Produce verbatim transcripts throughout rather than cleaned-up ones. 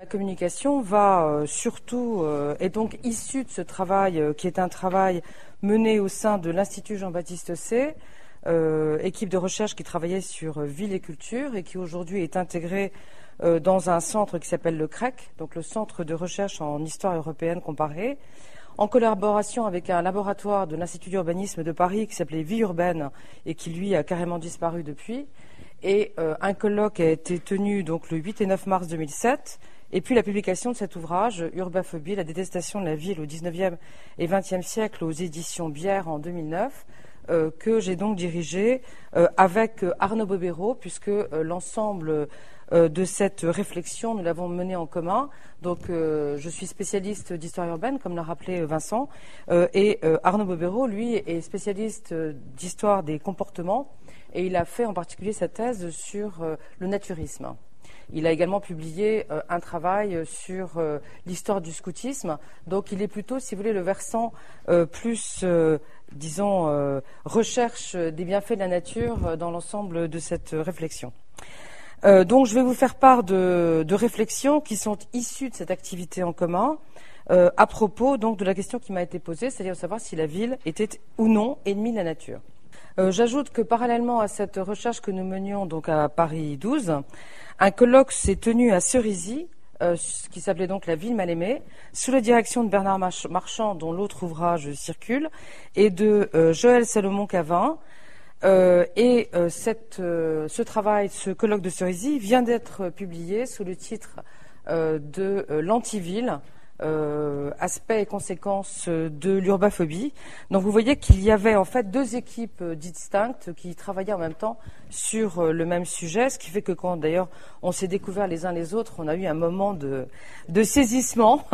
La communication va euh, surtout, euh, est donc issue de ce travail euh, qui est un travail mené au sein de l'Institut Jean-Baptiste Say, euh, équipe de recherche qui travaillait sur euh, ville et culture et qui aujourd'hui est intégrée euh, dans un centre qui s'appelle le C R E C, donc le Centre de recherche en histoire européenne comparée, en collaboration avec un laboratoire de l'Institut d'urbanisme de Paris qui s'appelait Vie urbaine et qui lui a carrément disparu depuis. Et euh, un colloque a été tenu donc le huit et neuf mars deux mille sept. Et puis la publication de cet ouvrage, Urbaphobie, la détestation de la ville au dix-neuvième et vingtième siècle aux éditions Bière en deux mille neuf, euh, que j'ai donc dirigé euh, avec euh, Arnaud Bobéro, puisque euh, l'ensemble euh, de cette réflexion, nous l'avons menée en commun. Donc euh, je suis spécialiste d'histoire urbaine, comme l'a rappelé Vincent, euh, et euh, Arnaud Bobéro, lui, est spécialiste euh, d'histoire des comportements, et il a fait en particulier sa thèse sur euh, le naturisme. Il a également publié euh, un travail sur euh, l'histoire du scoutisme. Donc il est plutôt, si vous voulez, le versant euh, plus, euh, disons, euh, recherche des bienfaits de la nature euh, dans l'ensemble de cette réflexion. Euh, donc je vais vous faire part de, de réflexions qui sont issues de cette activité en commun euh, à propos donc de la question qui m'a été posée, c'est-à-dire de savoir si la ville était ou non ennemie de la nature. Euh, j'ajoute que parallèlement à cette recherche que nous menions donc à Paris douze, un colloque s'est tenu à Cerisy, euh, qui s'appelait donc La ville mal aimée, sous la direction de Bernard Marchand, dont l'autre ouvrage circule, et de euh, Joël Salomon-Cavin. Euh, et euh, cette, euh, ce travail, ce colloque de Cerisy, vient d'être publié sous le titre euh, de euh, l'antiville. Euh, aspects et conséquences de l'urbaphobie. Donc vous voyez qu'il y avait en fait deux équipes distinctes qui travaillaient en même temps sur le même sujet, ce qui fait que quand d'ailleurs on s'est découvert les uns les autres, on a eu un moment de, de saisissement.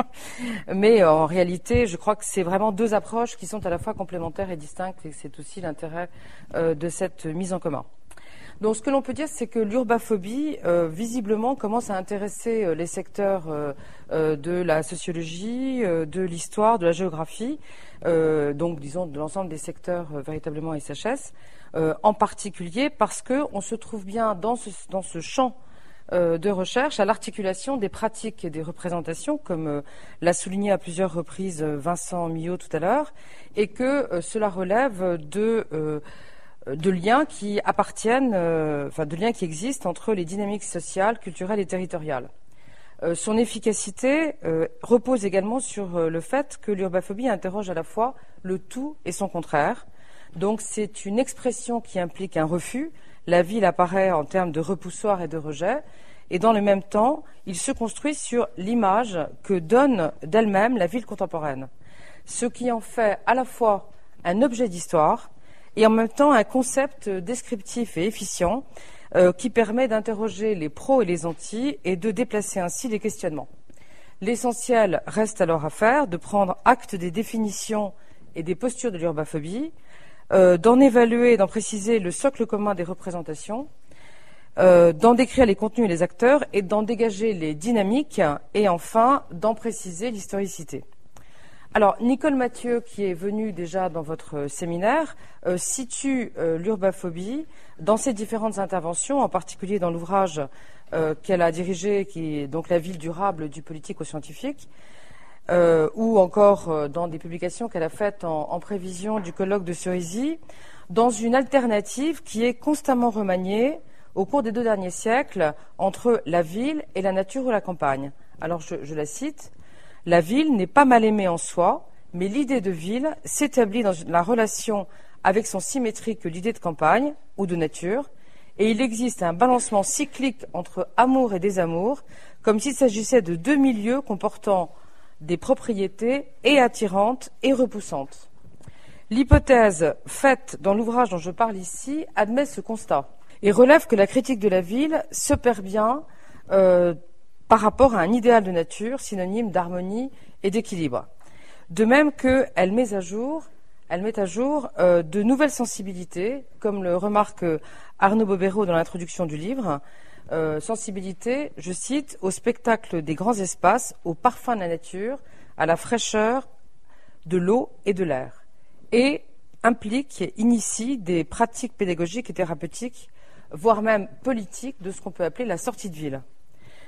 Mais en réalité, je crois que c'est vraiment deux approches qui sont à la fois complémentaires et distinctes, et c'est aussi l'intérêt euh, de cette mise en commun. Donc ce que l'on peut dire, c'est que l'urbaphobie, euh, visiblement, commence à intéresser euh, les secteurs euh, euh, de la sociologie, euh, de l'histoire, de la géographie, euh, donc disons de l'ensemble des secteurs euh, véritablement S H S, euh, en particulier parce qu'on se trouve bien dans ce, dans ce champ euh, de recherche à l'articulation des pratiques et des représentations, comme euh, l'a souligné à plusieurs reprises Vincent Millot tout à l'heure, et que euh, cela relève de... Euh, de liens qui appartiennent, euh, enfin de liens qui existent entre les dynamiques sociales, culturelles et territoriales. Euh, son efficacité euh, repose également sur euh, le fait que l'urbaphobie interroge à la fois le tout et son contraire. Donc c'est une expression qui implique un refus. La ville apparaît en termes de repoussoir et de rejet. Et dans le même temps, il se construit sur l'image que donne d'elle-même la ville contemporaine. Ce qui en fait à la fois un objet d'histoire, et en même temps un concept descriptif et efficient euh, qui permet d'interroger les pros et les antis et de déplacer ainsi les questionnements. L'essentiel reste alors à faire de prendre acte des définitions et des postures de l'urbaphobie, euh, d'en évaluer et d'en préciser le socle commun des représentations, euh, d'en décrire les contenus et les acteurs et d'en dégager les dynamiques et enfin d'en préciser l'historicité. Alors, Nicole Mathieu, qui est venue déjà dans votre séminaire, euh, situe euh, l'urbaphobie dans ses différentes interventions, en particulier dans l'ouvrage euh, qu'elle a dirigé, qui est donc La ville durable du politique au scientifique, euh, ou encore euh, dans des publications qu'elle a faites en, en prévision du colloque de Cerisy, dans une alternative qui est constamment remaniée au cours des deux derniers siècles entre la ville et la nature ou la campagne. Alors, je, je la cite. La ville n'est pas mal aimée en soi, mais l'idée de ville s'établit dans la relation avec son symétrique que l'idée de campagne ou de nature, et il existe un balancement cyclique entre amour et désamour, comme s'il s'agissait de deux milieux comportant des propriétés et attirantes et repoussantes. L'hypothèse faite dans l'ouvrage dont je parle ici admet ce constat et relève que la critique de la ville se perd bien euh, par rapport à un idéal de nature synonyme d'harmonie et d'équilibre. De même qu'elle met à jour, elle met à jour euh, de nouvelles sensibilités, comme le remarque Arnaud Bobéro dans l'introduction du livre, euh, sensibilité, je cite, au spectacle des grands espaces, au parfum de la nature, à la fraîcheur de l'eau et de l'air, et implique, initie des pratiques pédagogiques et thérapeutiques, voire même politiques, de ce qu'on peut appeler la sortie de ville.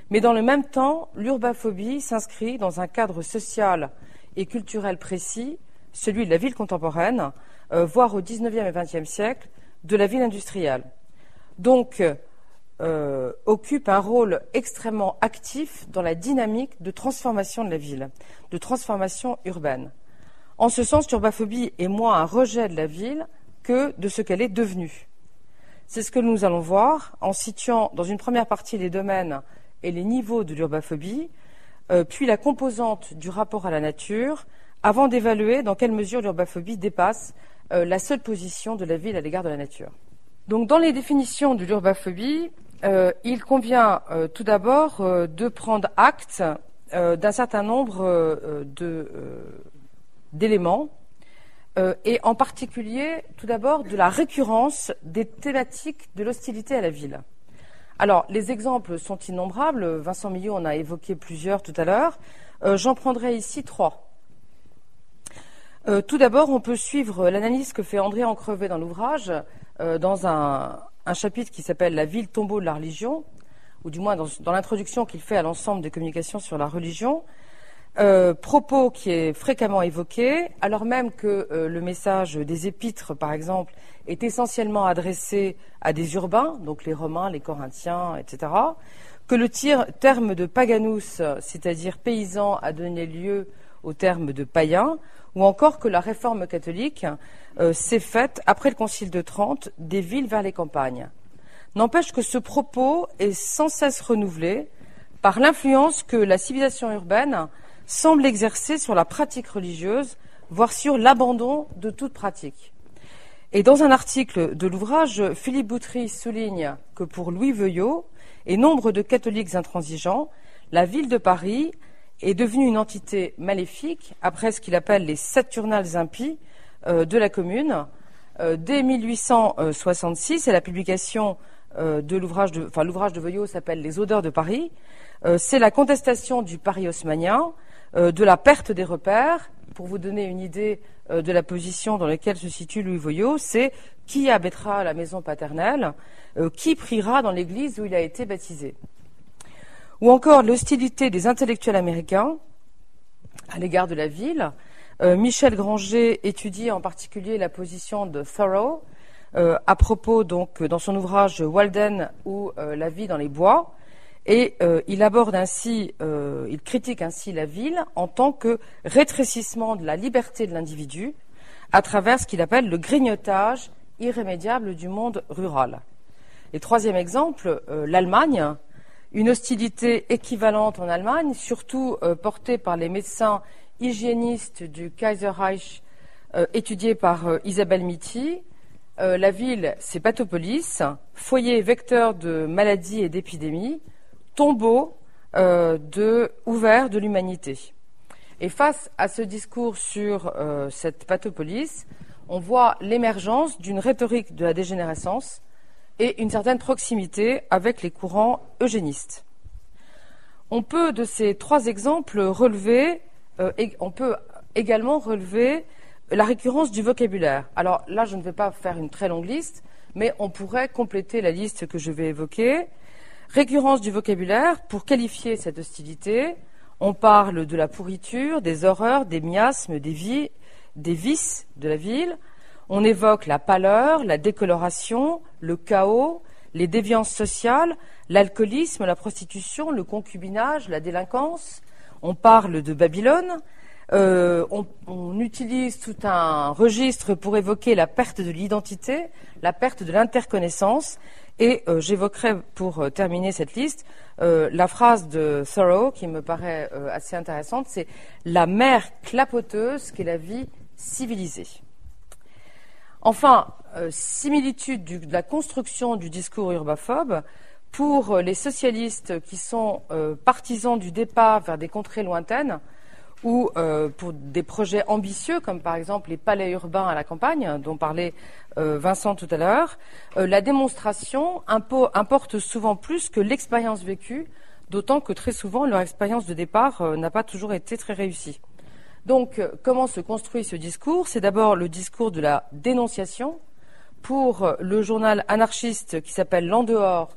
Mais dans le même temps, l'urbaphobie s'inscrit dans un cadre social et culturel précis, celui de la ville contemporaine, euh, voire au dix-neuvième et vingtième siècle, de la ville industrielle. Donc, euh, occupe un rôle extrêmement actif dans la dynamique de transformation de la ville, de transformation urbaine. En ce sens, l'urbaphobie est moins un rejet de la ville que de ce qu'elle est devenue. C'est ce que nous allons voir en situant dans une première partie les domaines et les niveaux de l'urbaphobie, euh, puis la composante du rapport à la nature, avant d'évaluer dans quelle mesure l'urbaphobie dépasse euh, la seule position de la ville à l'égard de la nature. Donc, dans les définitions de l'urbaphobie, euh, il convient euh, tout d'abord euh, de prendre acte euh, d'un certain nombre euh, de, euh, d'éléments, euh, et en particulier, tout d'abord, de la récurrence des thématiques de l'hostilité à la ville. Alors, les exemples sont innombrables. Vincent Millot en a évoqué plusieurs tout à l'heure. Euh, j'en prendrai ici trois. Euh, tout d'abord, on peut suivre l'analyse que fait André Encrevé dans l'ouvrage, euh, dans un, un chapitre qui s'appelle « La ville tombeau de la religion », ou du moins dans, dans l'introduction qu'il fait à l'ensemble des communications sur la religion, euh, propos qui est fréquemment évoqué, alors même que euh, le message des épîtres, par exemple, est essentiellement adressé à des urbains, donc les Romains, les Corinthiens, et cetera, que le tir, terme de paganus, c'est-à-dire paysan, a donné lieu au terme de païen, ou encore que la réforme catholique euh, s'est faite, après le Concile de Trente, des villes vers les campagnes. N'empêche que ce propos est sans cesse renouvelé par l'influence que la civilisation urbaine semble exercer sur la pratique religieuse, voire sur l'abandon de toute pratique. Et dans un article de l'ouvrage, Philippe Boutry souligne que pour Louis Veuillot et nombre de catholiques intransigeants, la ville de Paris est devenue une entité maléfique après ce qu'il appelle les Saturnales impies euh, de la commune. Euh, dès mille huit cent soixante-six, et la publication euh, de l'ouvrage de, enfin l'ouvrage de Veuillot s'appelle Les odeurs de Paris, euh, c'est la contestation du Paris haussmannien, euh, de la perte des repères. Pour vous donner une idée euh, de la position dans laquelle se situe Louis Veuillot, c'est qui habitera la maison paternelle, euh, qui priera dans l'église où il a été baptisé. Ou encore l'hostilité des intellectuels américains à l'égard de la ville. Euh, Michel Granger étudie en particulier la position de Thoreau euh, à propos, donc, dans son ouvrage Walden ou euh, La vie dans les bois, et euh, il aborde ainsi, euh, il critique ainsi la ville en tant que rétrécissement de la liberté de l'individu à travers ce qu'il appelle le grignotage irrémédiable du monde rural. Et troisième exemple, euh, l'Allemagne. Une hostilité équivalente en Allemagne, surtout euh, portée par les médecins hygiénistes du Kaiserreich, euh, étudiés par euh, Isabelle Mitty. Euh, la ville, c'est Patopolis, foyer vecteur de maladies et d'épidémies, tombeau euh, de, ouvert de l'humanité. Et face à ce discours sur euh, cette Patopolis, on voit l'émergence d'une rhétorique de la dégénérescence et une certaine proximité avec les courants eugénistes. On peut, de ces trois exemples, relever, euh, et on peut également relever la récurrence du vocabulaire. Alors là, je ne vais pas faire une très longue liste, mais on pourrait compléter la liste que je vais évoquer. Récurrence du vocabulaire, pour qualifier cette hostilité, on parle de la pourriture, des horreurs, des miasmes, des, vies, des vices de la ville. On évoque la pâleur, la décoloration, le chaos, les déviances sociales, l'alcoolisme, la prostitution, le concubinage, la délinquance. On parle de Babylone. Euh, on, on utilise tout un registre pour évoquer la perte de l'identité, la perte de l'interconnaissance. Et euh, j'évoquerai, pour euh, terminer cette liste, euh, la phrase de Thoreau qui me paraît euh, assez intéressante, c'est « la mer clapoteuse qu'est la vie civilisée ». Enfin, euh, similitude du, de la construction du discours urbaphobe, pour euh, les socialistes qui sont euh, partisans du départ vers des contrées lointaines, ou euh, pour des projets ambitieux, comme par exemple les palais urbains à la campagne, dont parlait euh, Vincent tout à l'heure, euh, la démonstration impo- importe souvent plus que l'expérience vécue, d'autant que très souvent leur expérience de départ euh, n'a pas toujours été très réussie. Donc, comment se construit ce discours? C'est d'abord le discours de la dénonciation. Pour le journal anarchiste qui s'appelle L'En dehors,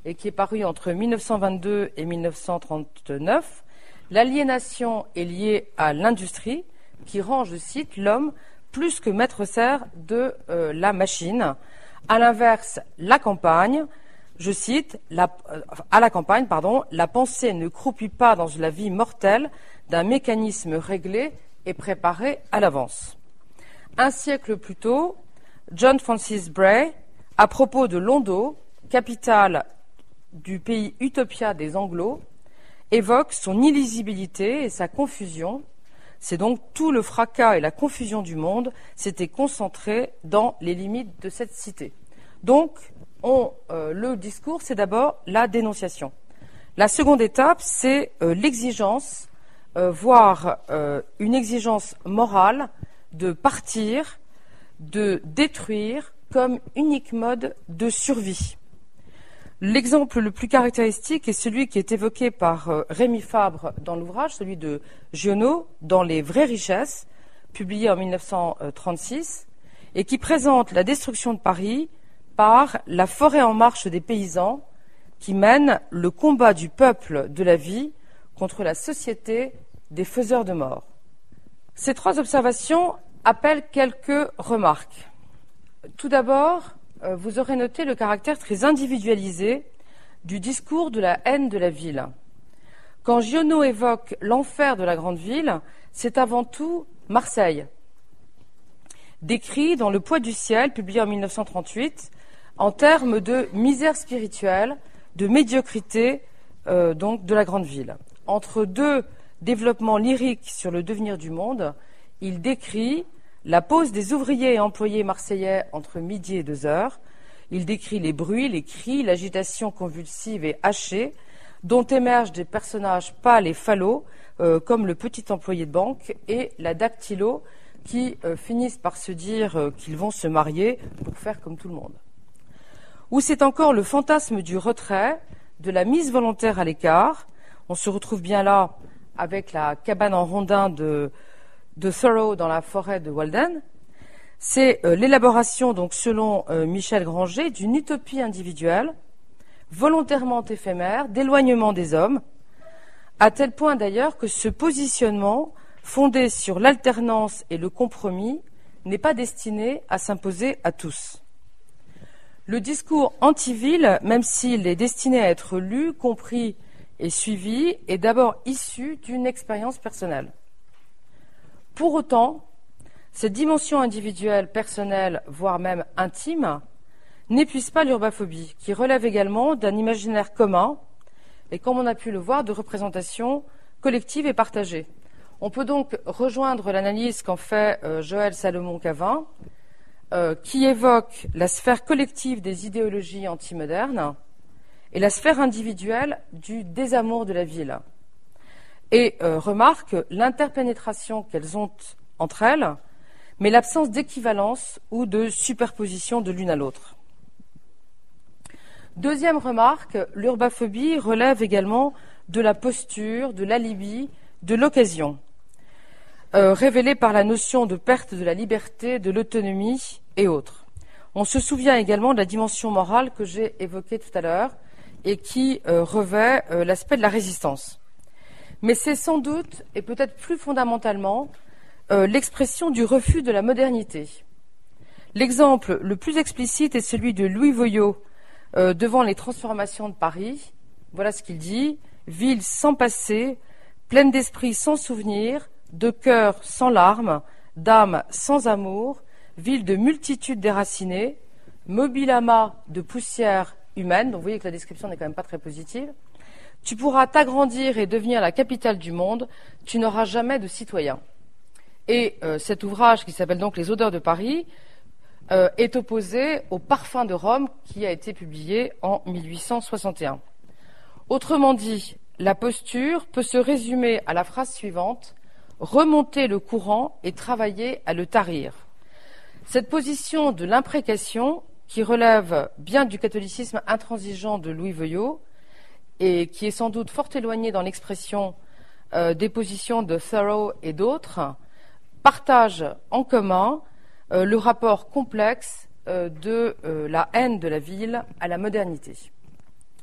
et qui est paru entre mille neuf cent vingt-deux et mille neuf cent trente-neuf, l'aliénation est liée à l'industrie qui rend, je cite, l'homme plus que maître serf de euh, la machine. À l'inverse, la campagne, je cite, la, euh, à la campagne, pardon, la pensée ne croupit pas dans la vie mortelle d'un mécanisme réglé et préparé à l'avance. Un siècle plus tôt, John Francis Bray, à propos de Londo, capitale du pays Utopia des Anglos, évoque son illisibilité et sa confusion. C'est donc tout le fracas et la confusion du monde s'étaient concentrés dans les limites de cette cité. Donc, on, euh, le discours, c'est d'abord la dénonciation. La seconde étape, c'est euh, l'exigence, euh, voire euh, une exigence morale de partir, de détruire comme unique mode de survie. L'exemple le plus caractéristique est celui qui est évoqué par euh, Rémi Fabre dans l'ouvrage, celui de Giono, dans Les vraies richesses, publié en mille neuf cent trente-six, et qui présente la destruction de Paris par la forêt en marche des paysans qui mène le combat du peuple de la vie contre la société des faiseurs de mort. Ces trois observations appellent quelques remarques. Tout d'abord, vous aurez noté le caractère très individualisé du discours de la haine de la ville. Quand Giono évoque l'enfer de la grande ville, c'est avant tout Marseille, décrit dans Le poids du ciel, publié en mille neuf cent trente-huit, en termes de misère spirituelle, de médiocrité euh, donc de la grande ville. Entre deux développements lyriques sur le devenir du monde, il décrit la pause des ouvriers et employés marseillais entre midi et deux heures. Il décrit les bruits, les cris, l'agitation convulsive et hachée dont émergent des personnages pâles et falots, euh, comme le petit employé de banque et la dactylo, qui euh, finissent par se dire euh, qu'ils vont se marier pour faire comme tout le monde. Ou c'est encore le fantasme du retrait, de la mise volontaire à l'écart. On se retrouve bien là avec la cabane en rondin de de Thoreau dans la forêt de Walden. C'est euh, l'élaboration, donc selon euh, Michel Granger, d'une utopie individuelle, volontairement éphémère, d'éloignement des hommes, à tel point d'ailleurs que ce positionnement, fondé sur l'alternance et le compromis, n'est pas destiné à s'imposer à tous. Le discours anti-ville, même s'il est destiné à être lu, compris et suivi, est d'abord issu d'une expérience personnelle. Pour autant, cette dimension individuelle, personnelle, voire même intime, n'épuise pas l'urbaphobie, qui relève également d'un imaginaire commun et, comme on a pu le voir, de représentation collective et partagée. On peut donc rejoindre l'analyse qu'en fait euh, Joël Salomon-Cavin, euh, qui évoque la sphère collective des idéologies antimodernes et la sphère individuelle du désamour de la ville. Et euh, remarque l'interpénétration qu'elles ont entre elles, mais l'absence d'équivalence ou de superposition de l'une à l'autre. Deuxième remarque, l'urbaphobie relève également de la posture, de l'alibi, de l'occasion, euh, révélée par la notion de perte de la liberté, de l'autonomie et autres. On se souvient également de la dimension morale que j'ai évoquée tout à l'heure et qui euh, revêt euh, l'aspect de la résistance. Mais c'est sans doute, et peut-être plus fondamentalement, euh, l'expression du refus de la modernité. L'exemple le plus explicite est celui de Louis Voyot euh, devant les transformations de Paris. Voilà ce qu'il dit: « Ville sans passé, pleine d'esprit sans souvenir, de cœur sans larmes, d'âme sans amour, ville de multitudes déracinées, mobile amas de poussière humaine. » Donc vous voyez que la description n'est quand même pas très positive. Tu pourras t'agrandir et devenir la capitale du monde, tu n'auras jamais de citoyens. Et euh, cet ouvrage, qui s'appelle donc Les odeurs de Paris, euh, est opposé au Parfum de Rome, qui a été publié en mille huit cent soixante et un. Autrement dit, la posture peut se résumer à la phrase suivante: remonter le courant et travailler à le tarir. Cette position de l'imprécation, qui relève bien du catholicisme intransigeant de Louis Voyot, et qui est sans doute fort éloigné dans l'expression euh, des positions de Thoreau et d'autres, partage en commun euh, le rapport complexe euh, de euh, la haine de la ville à la modernité.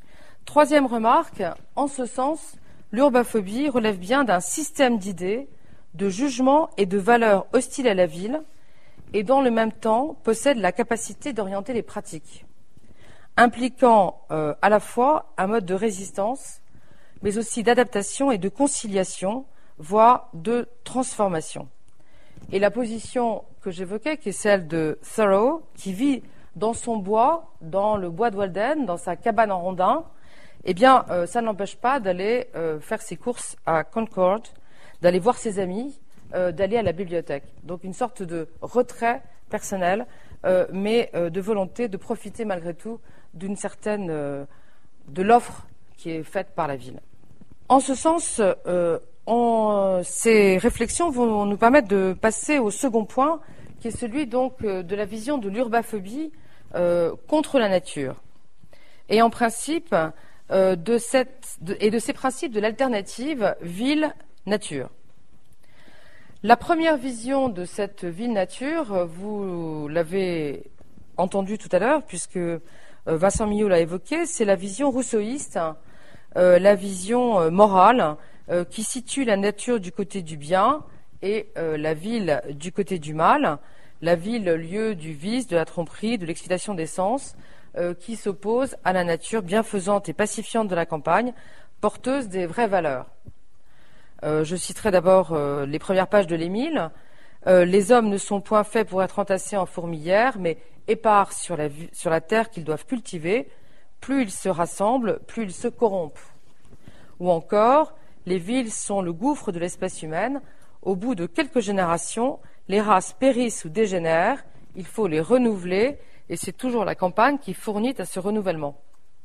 Troisième remarque, en ce sens, l'urbaphobie relève bien d'un système d'idées, de jugements et de valeurs hostiles à la ville, et dans le même temps possède la capacité d'orienter les pratiques, impliquant euh, à la fois un mode de résistance, mais aussi d'adaptation et de conciliation, voire de transformation. Et la position que j'évoquais, qui est celle de Thoreau, qui vit dans son bois, dans le bois de Walden, dans sa cabane en rondin, eh bien, euh, ça ne l'empêche pas d'aller euh, faire ses courses à Concord, d'aller voir ses amis, euh, d'aller à la bibliothèque. Donc une sorte de retrait personnel, euh, mais euh, de volonté de profiter malgré tout d'une certaine euh, de l'offre qui est faite par la ville. En ce sens, euh, on, ces réflexions vont nous permettre de passer au second point, qui est celui donc de la vision de l'urbaphobie euh, contre la nature. Et en principe, euh, de cette, de, et de ces principes de l'alternative ville-nature. La première vision de cette ville-nature, vous l'avez entendu tout à l'heure, puisque Vincent Millot l'a évoqué, c'est la vision rousseauiste, euh, la vision euh, morale, euh, qui situe la nature du côté du bien et euh, la ville du côté du mal, la ville lieu du vice, de la tromperie, de l'excitation des sens, euh, qui s'oppose à la nature bienfaisante et pacifiante de la campagne, porteuse des vraies valeurs. Euh, je citerai d'abord euh, les premières pages de l'Émile. Euh, les hommes ne sont point faits pour être entassés en fourmilière, mais épars sur la, sur la terre qu'ils doivent cultiver. Plus ils se rassemblent, plus ils se corrompent. Ou encore, les villes sont le gouffre de l'espèce humaine. Au bout de quelques générations, les races périssent ou dégénèrent. Il faut les renouveler, et c'est toujours la campagne qui fournit à ce renouvellement.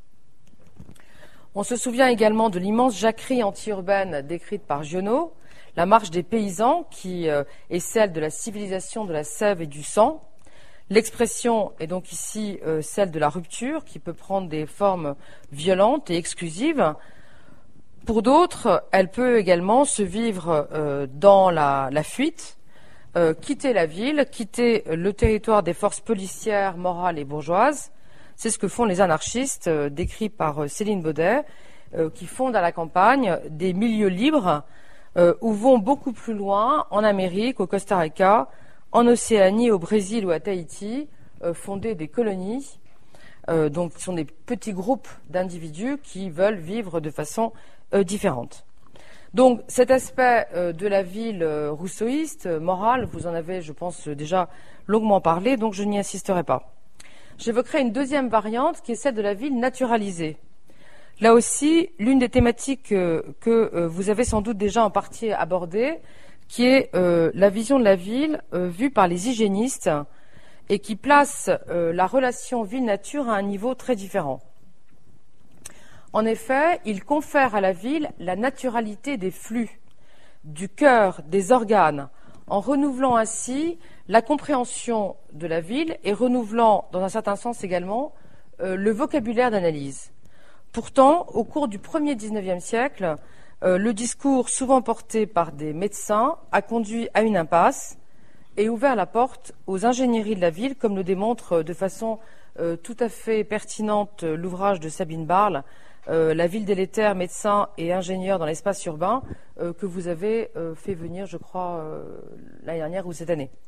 On se souvient également de l'immense jacquerie anti-urbaine décrite par Giono, la marche des paysans, qui euh, est celle de la civilisation de la sève et du sang. L'expression est donc ici euh, celle de la rupture, qui peut prendre des formes violentes et exclusives. Pour d'autres, elle peut également se vivre euh, dans la, la fuite, euh, quitter la ville, quitter le territoire des forces policières, morales et bourgeoises. C'est ce que font les anarchistes, euh, décrits par euh, Céline Baudet, euh, qui fondent à la campagne des milieux libres euh, où vont beaucoup plus loin, en Amérique, au Costa Rica, en Océanie, au Brésil ou à Tahiti, euh, fonder des colonies. Euh, donc, ce sont des petits groupes d'individus qui veulent vivre de façon euh, différente. Donc, cet aspect euh, de la ville euh, rousseauiste, euh, morale, vous en avez, je pense, déjà longuement parlé, donc je n'y insisterai pas. J'évoquerai une deuxième variante qui est celle de la ville naturalisée. Là aussi, l'une des thématiques euh, que euh, vous avez sans doute déjà en partie abordées, qui est euh, la vision de la ville euh, vue par les hygiénistes et qui place euh, la relation ville-nature à un niveau très différent. En effet, il confère à la ville la naturalité des flux, du cœur, des organes, en renouvelant ainsi la compréhension de la ville et renouvelant, dans un certain sens également, euh, le vocabulaire d'analyse. Pourtant, au cours du premier dix-neuvième siècle, euh, le discours souvent porté par des médecins a conduit à une impasse et ouvert la porte aux ingénieries de la ville, comme le démontre de façon euh, tout à fait pertinente l'ouvrage de Sabine Barle, euh, La ville délétère, médecins et ingénieurs dans l'espace urbain, euh, que vous avez euh, fait venir, je crois, euh, l'année dernière ou cette année.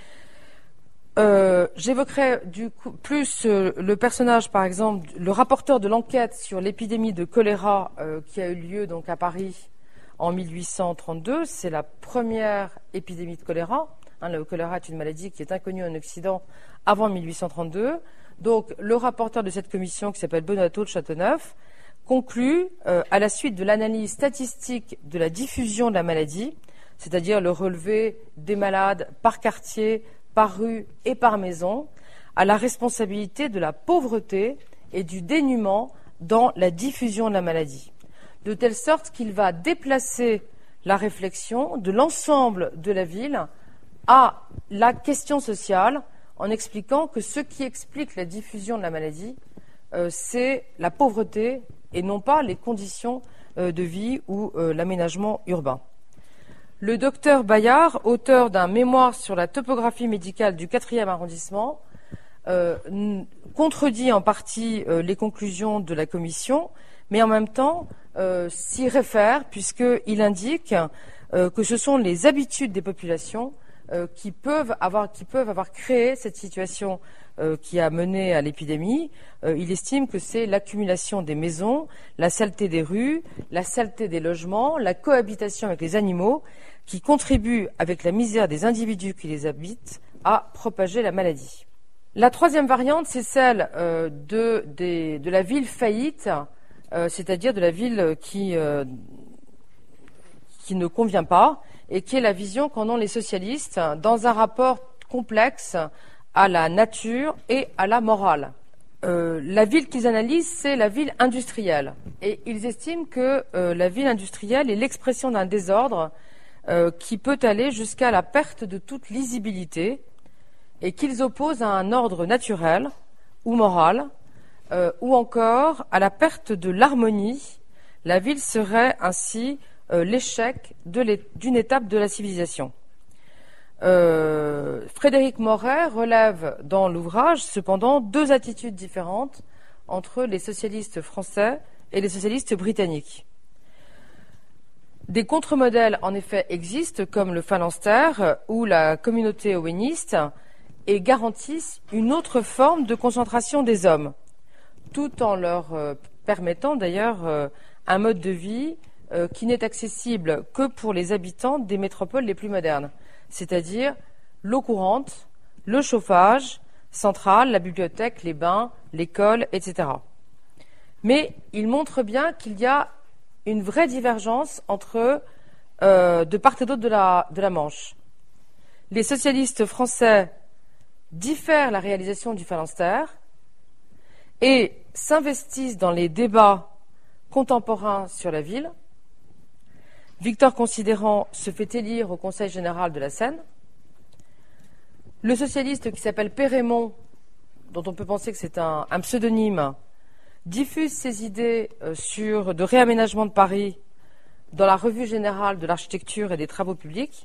Euh, J'évoquerai du coup plus euh, le personnage, par exemple, le rapporteur de l'enquête sur l'épidémie de choléra euh, qui a eu lieu donc à Paris en mille huit cent trente-deux. C'est la première épidémie de choléra. Hein, le choléra est une maladie qui est inconnue en Occident avant mille huit cent trente-deux. Donc, le rapporteur de cette commission, qui s'appelle Bonato de Châteauneuf, conclut, euh, à la suite de l'analyse statistique de la diffusion de la maladie, c'est-à-dire le relevé des malades par quartier, par rue et par maison, à la responsabilité de la pauvreté et du dénuement dans la diffusion de la maladie, de telle sorte qu'il va déplacer la réflexion de l'ensemble de la ville à la question sociale, en expliquant que ce qui explique la diffusion de la maladie, euh, c'est la pauvreté et non pas les conditions euh, de vie ou euh, l'aménagement urbain. Le docteur Bayard, auteur d'un mémoire sur la topographie médicale du quatrième arrondissement, euh, contredit en partie euh, les conclusions de la commission, mais en même temps euh, s'y réfère puisqu'il indique euh, que ce sont les habitudes des populations euh, qui peuvent avoir, qui peuvent avoir créé cette situation euh, qui a mené à l'épidémie. Euh, il estime que c'est l'accumulation des maisons, la saleté des rues, la saleté des logements, la cohabitation avec les animaux qui contribuent, avec la misère des individus qui les habitent, à propager la maladie. La troisième variante, c'est celle euh, de, des, de la ville faillite, euh, c'est-à-dire de la ville qui, euh, qui ne convient pas, et qui est la vision qu'en ont les socialistes dans un rapport complexe à la nature et à la morale. Euh, la ville qu'ils analysent, c'est la ville industrielle. Et ils estiment que euh, la ville industrielle est l'expression d'un désordre euh, qui peut aller jusqu'à la perte de toute lisibilité, et qu'ils opposent à un ordre naturel ou moral, euh, ou encore à la perte de l'harmonie. La ville serait ainsi euh, l'échec d'une étape de la civilisation. Euh, Frédéric Moret relève dans l'ouvrage cependant deux attitudes différentes entre les socialistes français et les socialistes britanniques. Des contre-modèles en effet existent comme le phalanstère ou la communauté oweniste, et garantissent une autre forme de concentration des hommes, tout en leur euh, permettant d'ailleurs euh, un mode de vie euh, qui n'est accessible que pour les habitants des métropoles les plus modernes, c'est-à-dire l'eau courante, le chauffage central, la bibliothèque, les bains, l'école, et cetera. Mais il montre bien qu'il y a une vraie divergence entre euh, de part et d'autre de la, de la Manche. Les socialistes français diffèrent la réalisation du phalanstère et s'investissent dans les débats contemporains sur la ville. Victor Considérant se fait élire au Conseil général de la Seine. Le socialiste qui s'appelle Pérémont, dont on peut penser que c'est un, un pseudonyme, diffuse ses idées euh, sur de réaménagement de Paris dans la Revue générale de l'architecture et des travaux publics.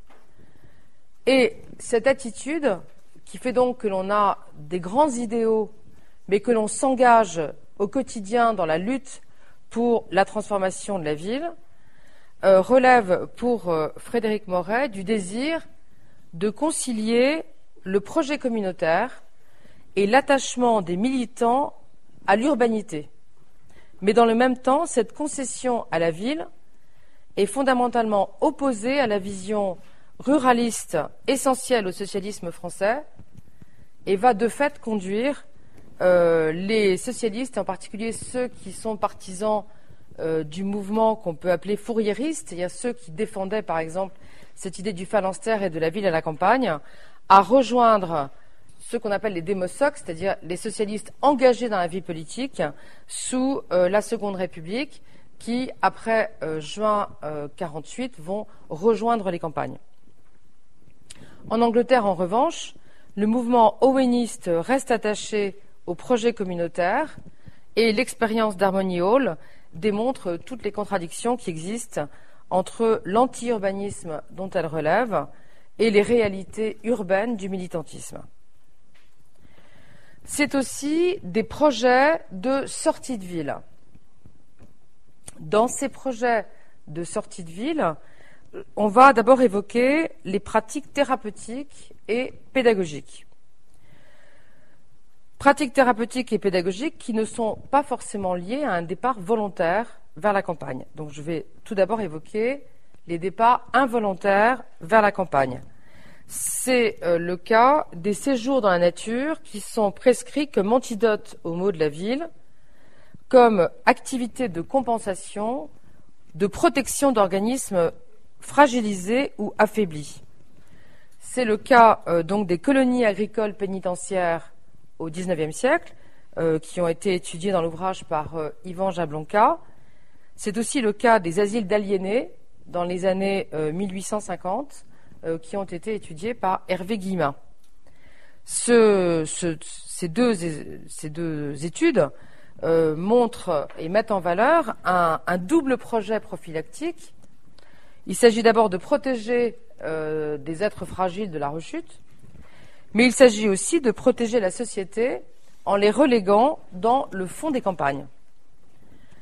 Et cette attitude qui fait donc que l'on a des grands idéaux, mais que l'on s'engage au quotidien dans la lutte pour la transformation de la ville, euh, relève pour euh, Frédéric Moret du désir de concilier le projet communautaire et l'attachement des militants à l'urbanité. Mais dans le même temps, cette concession à la ville est fondamentalement opposée à la vision ruraliste essentielle au socialisme français et va de fait conduire euh, les socialistes, en particulier ceux qui sont partisans euh, du mouvement qu'on peut appeler fourriériste, il y a ceux qui défendaient par exemple cette idée du phalanstère et de la ville à la campagne, à rejoindre ce qu'on appelle les démosocs, c'est-à-dire les socialistes engagés dans la vie politique sous euh, la Seconde République, qui, après euh, juin euh, quarante-huit, vont rejoindre les campagnes. En Angleterre, en revanche, le mouvement oweniste reste attaché au projet communautaire et l'expérience d'Harmony Hall démontre toutes les contradictions qui existent entre l'anti-urbanisme dont elle relève et les réalités urbaines du militantisme. C'est aussi des projets de sortie de ville. Dans ces projets de sortie de ville, on va d'abord évoquer les pratiques thérapeutiques et pédagogiques. Pratiques thérapeutiques et pédagogiques qui ne sont pas forcément liées à un départ volontaire vers la campagne. Donc je vais tout d'abord évoquer les départs involontaires vers la campagne. C'est euh, le cas des séjours dans la nature qui sont prescrits comme antidote aux maux de la ville, comme activité de compensation, de protection d'organismes fragilisés ou affaiblis. C'est le cas euh, donc des colonies agricoles pénitentiaires au dix-neuvième siècle, euh, qui ont été étudiées dans l'ouvrage par euh, Yvan Jablonka. C'est aussi le cas des asiles d'aliénés dans les années euh, mille huit cent cinquante, euh, qui ont été étudiés par Hervé Guillemin. Ce, ce, ces, deux, ces deux études euh, montrent et mettent en valeur un, un double projet prophylactique. Il s'agit d'abord de protéger euh, des êtres fragiles de la rechute, mais il s'agit aussi de protéger la société en les reléguant dans le fond des campagnes.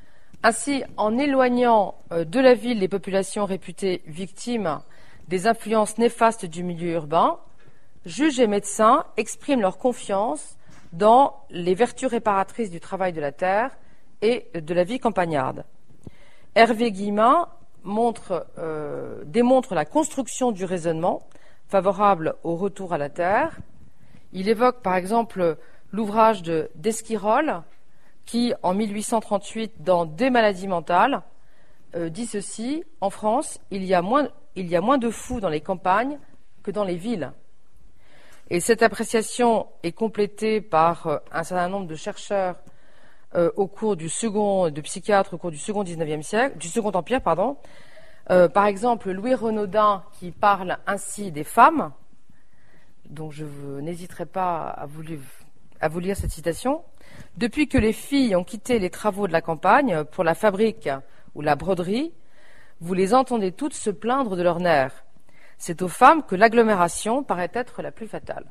Ainsi, en éloignant de la ville les populations réputées victimes des influences néfastes du milieu urbain, juges et médecins expriment leur confiance dans les vertus réparatrices du travail de la terre et de la vie campagnarde. Hervé Guillemin montre, euh, démontre la construction du raisonnement favorable au retour à la terre. Il évoque par exemple l'ouvrage de d'Esquirol qui, en mille huit cent trente-huit, dans Des maladies mentales, euh, dit ceci: en France, il y a moins, il y a moins de fous dans les campagnes que dans les villes. Et cette appréciation est complétée par euh, un certain nombre de chercheurs euh, au cours du second, de psychiatres au cours du second dix-neuvième siècle, du second empire, pardon. Euh, par exemple, Louis Renaudin qui parle ainsi des femmes. Donc je n'hésiterai pas à vous, à vous lire cette citation. Depuis que les filles ont quitté les travaux de la campagne pour la fabrique ou la broderie, vous les entendez toutes se plaindre de leurs nerfs. C'est aux femmes que l'agglomération paraît être la plus fatale.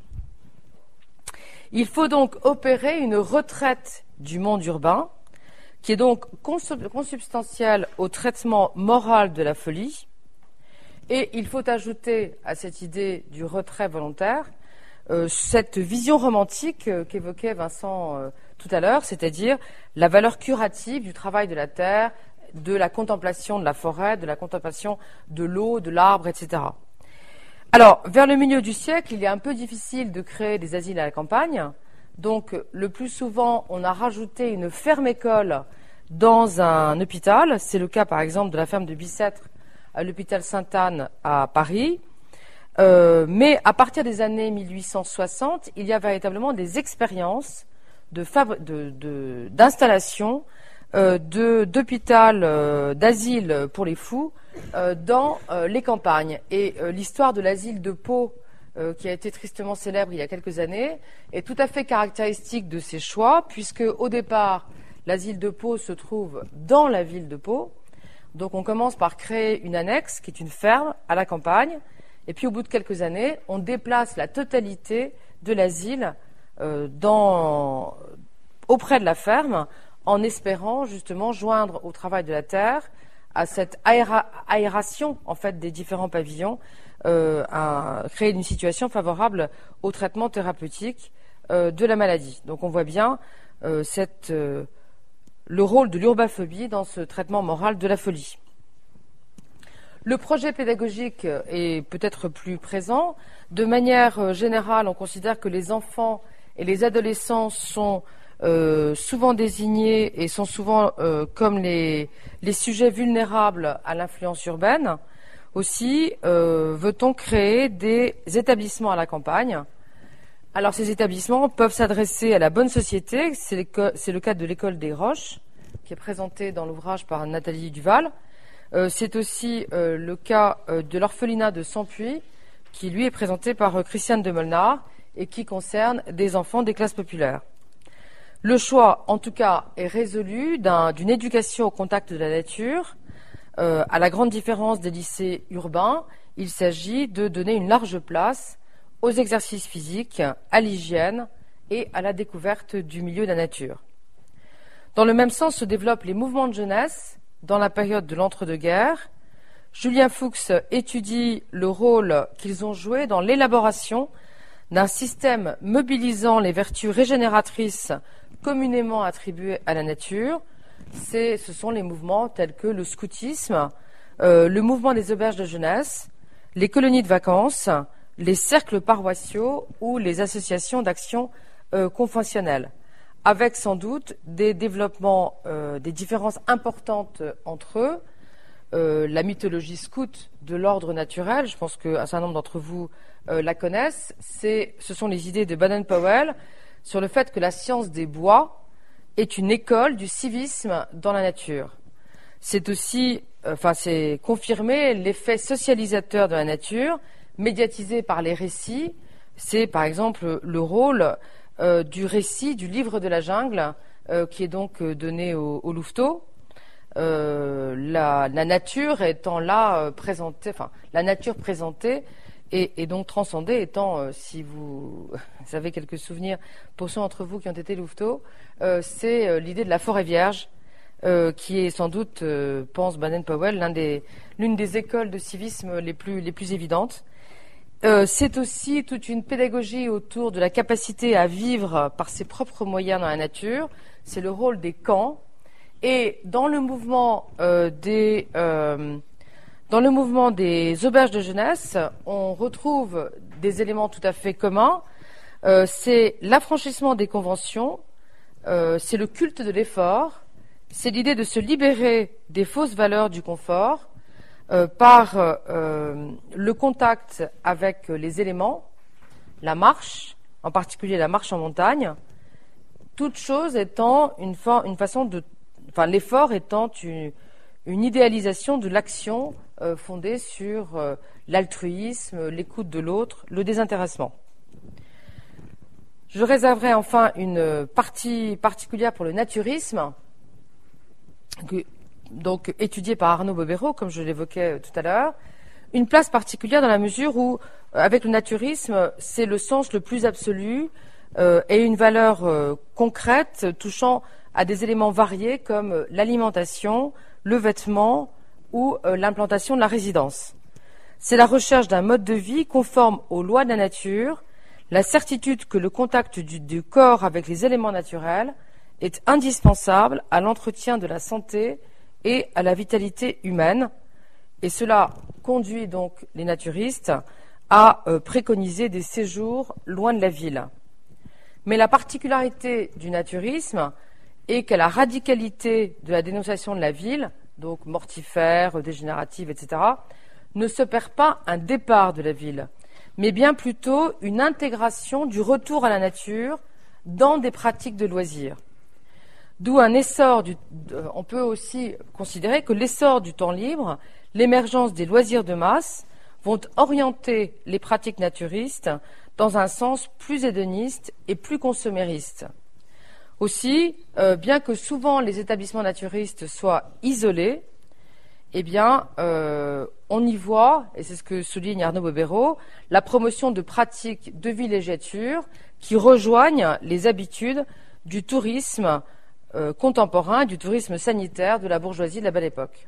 Il faut donc opérer une retraite du monde urbain, qui est donc consubstantielle au traitement moral de la folie, et il faut ajouter à cette idée du retrait volontaire euh, cette vision romantique euh, qu'évoquait Vincent euh, tout à l'heure, c'est-à-dire la valeur curative du travail de la terre, de la contemplation de la forêt, de la contemplation de l'eau, de l'arbre, et cetera. Alors, vers le milieu du siècle, il est un peu difficile de créer des asiles à la campagne. Donc, le plus souvent, on a rajouté une ferme-école dans un hôpital. C'est le cas, par exemple, de la ferme de Bicêtre à l'hôpital Sainte-Anne à Paris. Euh, mais à partir des années mille huit cent soixante, il y a véritablement des expériences de fabri- de, de, d'installation euh, de, d'hôpital, euh, d'asile pour les fous euh, dans euh, les campagnes. Et euh, l'histoire de l'asile de Pau, euh, qui a été tristement célèbre il y a quelques années, est tout à fait caractéristique de ces choix, puisque au départ, l'asile de Pau se trouve dans la ville de Pau. Donc on commence par créer une annexe, qui est une ferme, à la campagne, et puis au bout de quelques années, on déplace la totalité de l'asile euh, dans, auprès de la ferme, en espérant justement joindre au travail de la terre, à cette aéra, aération en fait des différents pavillons, euh, à créer une situation favorable au traitement thérapeutique euh, de la maladie. Donc on voit bien euh, cette, euh, le rôle de l'urbaphobie dans ce traitement moral de la folie. Le projet pédagogique est peut-être plus présent. De manière générale, on considère que les enfants et les adolescents sont euh, souvent désignés et sont souvent euh, comme les, les sujets vulnérables à l'influence urbaine. Aussi, euh, veut-on créer des établissements à la campagne. Alors, ces établissements peuvent s'adresser à la bonne société. C'est, c'est le cas de l'école des Roches, qui est présenté dans l'ouvrage par Nathalie Duval. Euh, c'est aussi euh, le cas euh, de l'orphelinat de Sampuy, qui lui est présenté par euh, Christiane de Molnar et qui concerne des enfants des classes populaires. Le choix, en tout cas, est résolu d'un, d'une éducation au contact de la nature. Euh, à la grande différence des lycées urbains, il s'agit de donner une large place aux exercices physiques, à l'hygiène et à la découverte du milieu de la nature. Dans le même sens se développent les mouvements de jeunesse dans la période de l'entre-deux-guerres. Julien Fuchs étudie le rôle qu'ils ont joué dans l'élaboration d'un système mobilisant les vertus régénératrices communément attribuées à la nature. C'est, ce sont les mouvements tels que le scoutisme, euh, le mouvement des auberges de jeunesse, les colonies de vacances, les cercles paroissiaux ou les associations d'action euh, confessionnelles, avec sans doute des développements, euh, des différences importantes entre eux. Euh, la mythologie scout de l'ordre naturel, je pense qu'un certain nombre d'entre vous euh, la connaissent, c'est, ce sont les idées de Baden-Powell sur le fait que la science des bois est une école du civisme dans la nature. C'est aussi, euh, enfin c'est confirmé l'effet socialisateur de la nature, médiatisé par les récits. C'est par exemple le rôle Euh, du récit du livre de la jungle, euh, qui est donc euh, donné au, au Louveteau. Euh, la, la nature étant là euh, présentée, enfin la nature présentée et, et donc transcendée étant, euh, si vous, vous avez quelques souvenirs pour ceux d'entre vous qui ont été Louveteau, euh, c'est euh, l'idée de la forêt vierge, euh, qui est sans doute, euh, pense Baden-Powell, l'un des, l'une des écoles de civisme les plus, les plus évidentes. Euh, c'est aussi toute une pédagogie autour de la capacité à vivre par ses propres moyens dans la nature. C'est le rôle des camps. Et dans le mouvement euh, des euh, dans le mouvement des auberges de jeunesse, on retrouve des éléments tout à fait communs. Euh, c'est l'affranchissement des conventions, euh, c'est le culte de l'effort, c'est l'idée de se libérer des fausses valeurs du confort euh, par euh, le contact avec les éléments, la marche, en particulier la marche en montagne, toute chose étant une, fa- une façon de, enfin l'effort étant une, une idéalisation de l'action euh, fondée sur euh, l'altruisme, l'écoute de l'autre, le désintéressement. Je réserverai enfin une partie particulière pour le naturisme, que, donc étudié par Arnaud Bobéro, comme je l'évoquais tout à l'heure. Une place particulière dans la mesure où, avec le naturisme, c'est le sens le plus absolu euh, et une valeur euh, concrète touchant à des éléments variés comme l'alimentation, le vêtement ou euh, l'implantation de la résidence. C'est la recherche d'un mode de vie conforme aux lois de la nature, la certitude que le contact du, du corps avec les éléments naturels est indispensable à l'entretien de la santé et à la vitalité humaine, et cela conduit donc les naturistes à euh, préconiser des séjours loin de la ville. Mais la particularité du naturisme est qu'à la radicalité de la dénonciation de la ville, donc mortifère, dégénérative, et cetera, ne se perd pas un départ de la ville, mais bien plutôt une intégration du retour à la nature dans des pratiques de loisirs. D'où un essor du, on peut aussi considérer que l'essor du temps libre, l'émergence des loisirs de masse vont orienter les pratiques naturistes dans un sens plus hédoniste et plus consommériste. Aussi, euh, bien que souvent les établissements naturistes soient isolés, eh bien, euh, on y voit, et c'est ce que souligne Arnaud Bobéro, la promotion de pratiques de villégiature qui rejoignent les habitudes du tourisme euh, contemporain, du tourisme sanitaire de la bourgeoisie de la Belle Époque.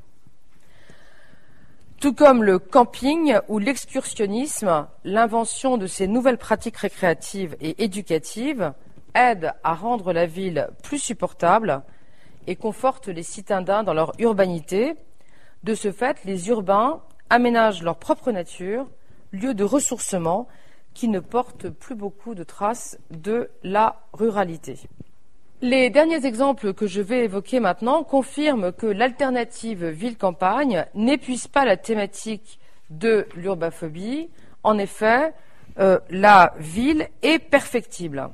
Tout comme le camping ou l'excursionnisme, l'invention de ces nouvelles pratiques récréatives et éducatives aide à rendre la ville plus supportable et conforte les citadins dans leur urbanité. De ce fait, les urbains aménagent leur propre nature, lieu de ressourcement qui ne porte plus beaucoup de traces de la ruralité. Les derniers exemples que je vais évoquer maintenant confirment que l'alternative ville-campagne n'épuise pas la thématique de l'urbaphobie. En effet, euh, la ville est perfectible.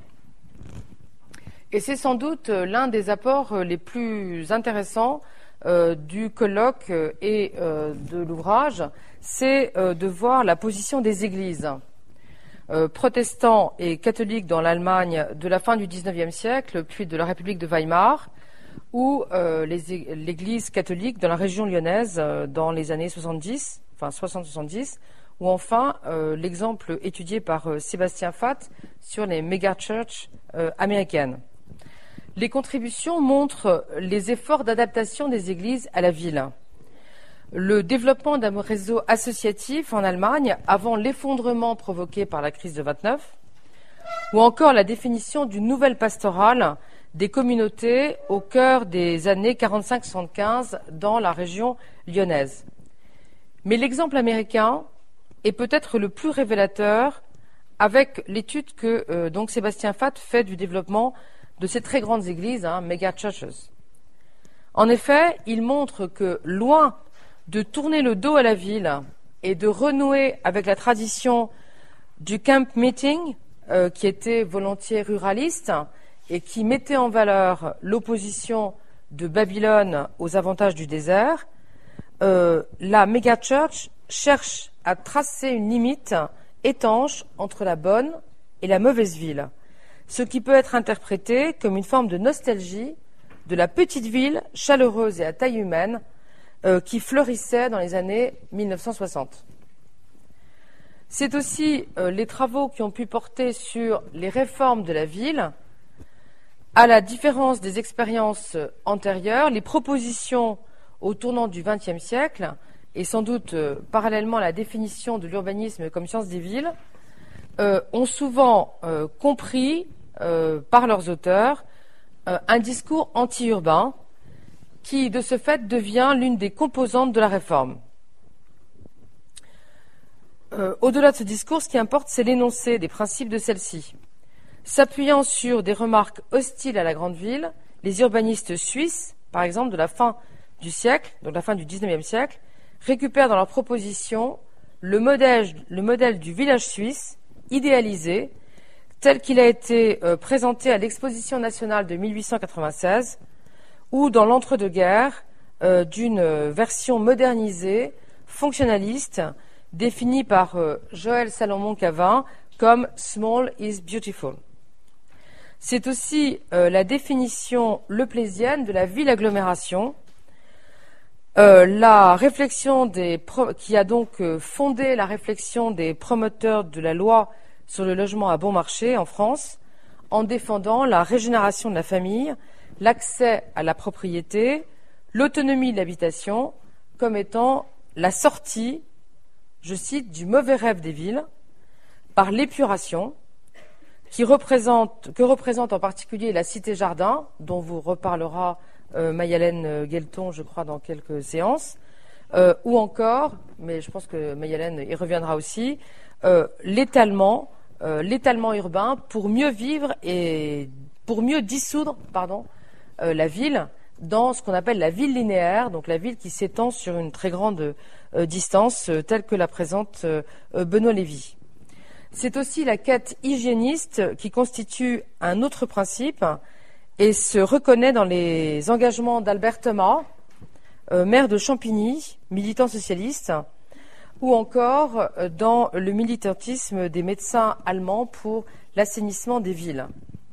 Et c'est sans doute l'un des apports les plus intéressants euh, du colloque et euh, de l'ouvrage, c'est euh, de voir la position des églises. Euh, protestants et catholiques dans l'Allemagne de la fin du dix-neuvième siècle, puis de la République de Weimar, ou euh, les, l'Église catholique dans la région lyonnaise euh, dans les années soixante-dix, enfin soixante soixante-dix, ou enfin euh, l'exemple étudié par euh, Sébastien Fath sur les megachurches euh, américaines. Les contributions montrent les efforts d'adaptation des églises à la ville. Le développement d'un réseau associatif en Allemagne avant l'effondrement provoqué par la crise de vingt-neuf, ou encore la définition d'une nouvelle pastorale des communautés au cœur des années quarante-cinq soixante-quinze dans la région lyonnaise. Mais l'exemple américain est peut-être le plus révélateur avec l'étude que euh, donc Sébastien Fath fait du développement de ces très grandes églises, hein, mega churches. En effet, il montre que loin de tourner le dos à la ville et de renouer avec la tradition du camp meeting, euh, qui était volontiers ruraliste et qui mettait en valeur l'opposition de Babylone aux avantages du désert, euh, la méga church cherche à tracer une limite étanche entre la bonne et la mauvaise ville, ce qui peut être interprété comme une forme de nostalgie de la petite ville chaleureuse et à taille humaine euh, qui fleurissait dans les années mille neuf cent soixante. C'est aussi euh, les travaux qui ont pu porter sur les réformes de la ville À la différence des expériences antérieures, les propositions au tournant du vingtième siècle, et sans doute euh, parallèlement à la définition de l'urbanisme comme science des villes, euh, ont souvent euh, compris euh, par leurs auteurs euh, un discours anti-urbain qui, de ce fait, devient l'une des composantes de la réforme. Euh, au-delà de ce discours, ce qui importe, c'est l'énoncé des principes de celle-ci. S'appuyant sur des remarques hostiles à la grande ville, les urbanistes suisses, par exemple de la fin du siècle, donc la fin du dix-neuvième siècle, récupèrent dans leurs propositions le modèle, le modèle du village suisse idéalisé, tel qu'il a été euh, présenté à l'exposition nationale de mille huit cent quatre-vingt-seize, ou dans l'entre-deux-guerres euh, d'une version modernisée, fonctionnaliste, définie par euh, Joël Salomon-Cavin comme « small is beautiful ». C'est aussi euh, la définition leplésienne de la ville-agglomération, euh, la réflexion des pro- qui a donc euh, fondé la réflexion des promoteurs de la loi sur le logement à bon marché en France, en défendant la régénération de la famille, l'accès à la propriété, l'autonomie de l'habitation, comme étant la sortie, je cite, du mauvais rêve des villes, par l'épuration, qui représente, que représente en particulier la cité-jardin, dont vous reparlera euh, Mayalène Guelton, je crois, dans quelques séances, euh, ou encore, mais je pense que Mayalène y reviendra aussi, euh, l'étalement, euh, l'étalement urbain pour mieux vivre et pour mieux dissoudre, pardon, euh, la ville dans ce qu'on appelle la ville linéaire, donc la ville qui s'étend sur une très grande euh, distance, euh, telle que la présente euh, Benoît Lévy. C'est aussi la quête hygiéniste qui constitue un autre principe et se reconnaît dans les engagements d'Albert Thomas, euh, maire de Champigny, militant socialiste, ou encore euh, dans le militantisme des médecins allemands pour l'assainissement des villes.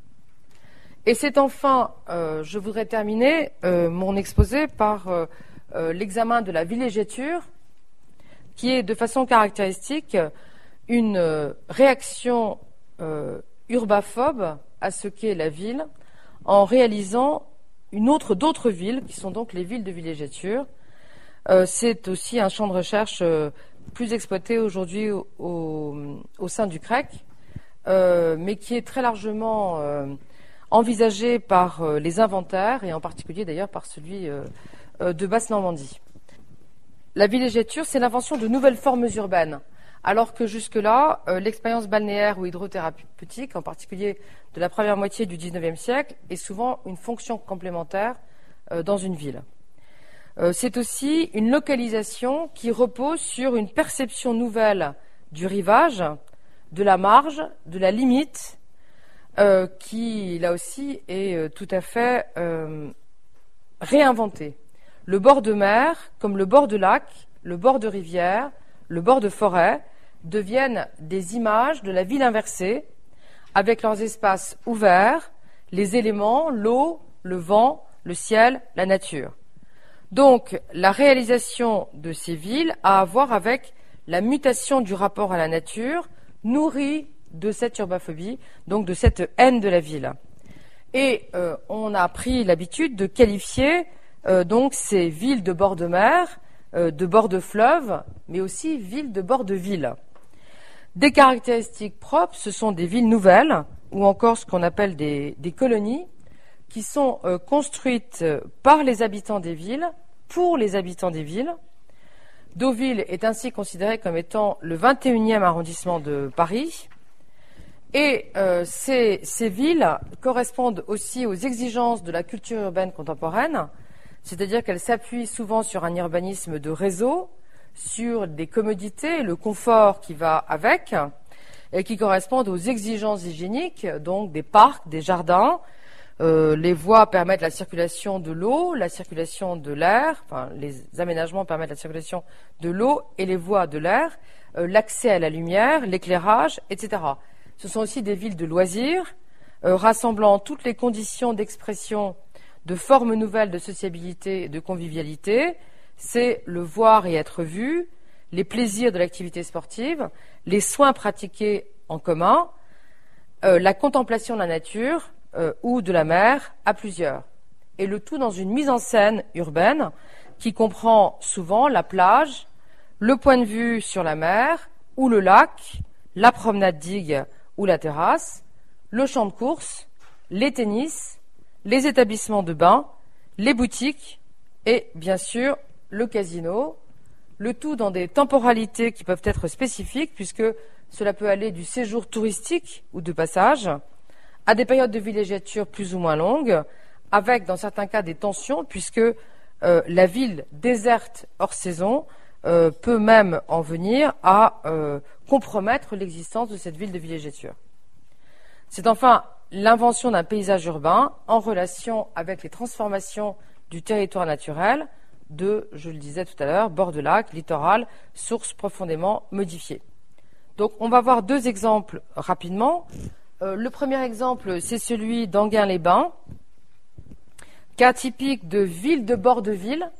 Et c'est enfin, euh, je voudrais terminer euh, mon exposé par euh, euh, l'examen de la villégiature, qui est de façon caractéristique une euh, réaction euh, urbaphobe à ce qu'est la ville, en réalisant une autre, d'autres villes, qui sont donc les villes de villégiature. Euh, c'est aussi un champ de recherche euh, plus exploité aujourd'hui au, au, au sein du C R E C, euh, mais qui est très largement euh, envisagé par euh, les inventaires, et en particulier d'ailleurs par celui euh, euh, de Basse-Normandie. La villégiature, c'est l'invention de nouvelles formes urbaines, alors que jusque-là, euh, l'expérience balnéaire ou hydrothérapeutique, en particulier de la première moitié du dix-neuvième siècle, est souvent une fonction complémentaire euh, dans une ville. Euh, c'est aussi une localisation qui repose sur une perception nouvelle du rivage, de la marge, de la limite, euh, qui, là aussi, est euh, tout à fait euh, réinventée. Le bord de mer, comme le bord de lac, le bord de rivière, le bord de forêt, deviennent des images de la ville inversée, avec leurs espaces ouverts, les éléments, l'eau, le vent, le ciel, la nature. Donc, la réalisation de ces villes a à voir avec la mutation du rapport à la nature, nourrie de cette urbaphobie, donc de cette haine de la ville. Et euh, on a pris l'habitude de qualifier euh, donc ces villes de bord de mer, euh, de bord de fleuve, mais aussi villes de bord de ville. Des caractéristiques propres, ce sont des villes nouvelles, ou encore ce qu'on appelle des, des colonies, qui sont euh, construites par les habitants des villes, pour les habitants des villes. Deauville est ainsi considéré comme étant le vingt et unième arrondissement de Paris. Et euh, ces, ces villes correspondent aussi aux exigences de la culture urbaine contemporaine, c'est-à-dire qu'elles s'appuient souvent sur un urbanisme de réseau, sur des commodités, le confort qui va avec, et qui correspondent aux exigences hygiéniques, donc des parcs, des jardins. Euh, les voies permettent la circulation de l'eau, la circulation de l'air, enfin les aménagements permettent la circulation de l'eau et les voies de l'air, euh, l'accès à la lumière, l'éclairage, et cetera. Ce sont aussi des villes de loisirs, euh, rassemblant toutes les conditions d'expression de formes nouvelles de sociabilité et de convivialité. C'est le voir et être vu, les plaisirs de l'activité sportive, les soins pratiqués en commun, euh, la contemplation de la nature, euh, ou de la mer à plusieurs. Et le tout dans une mise en scène urbaine qui comprend souvent la plage, le point de vue sur la mer ou le lac, la promenade digue ou la terrasse, le champ de course, les tennis, les établissements de bain, les boutiques et bien sûr le casino, le tout dans des temporalités qui peuvent être spécifiques puisque cela peut aller du séjour touristique ou de passage à des périodes de villégiature plus ou moins longues, avec dans certains cas des tensions puisque euh, la ville déserte hors saison euh, peut même en venir à euh, compromettre l'existence de cette ville de villégiature. C'est enfin l'invention d'un paysage urbain en relation avec les transformations du territoire naturel de, je le disais tout à l'heure, bord de lac, littoral, sources profondément modifiées. Donc on va voir deux exemples rapidement. Euh, le premier exemple, c'est celui d'Enghien-les-Bains, cas typique de ville de bord de ville,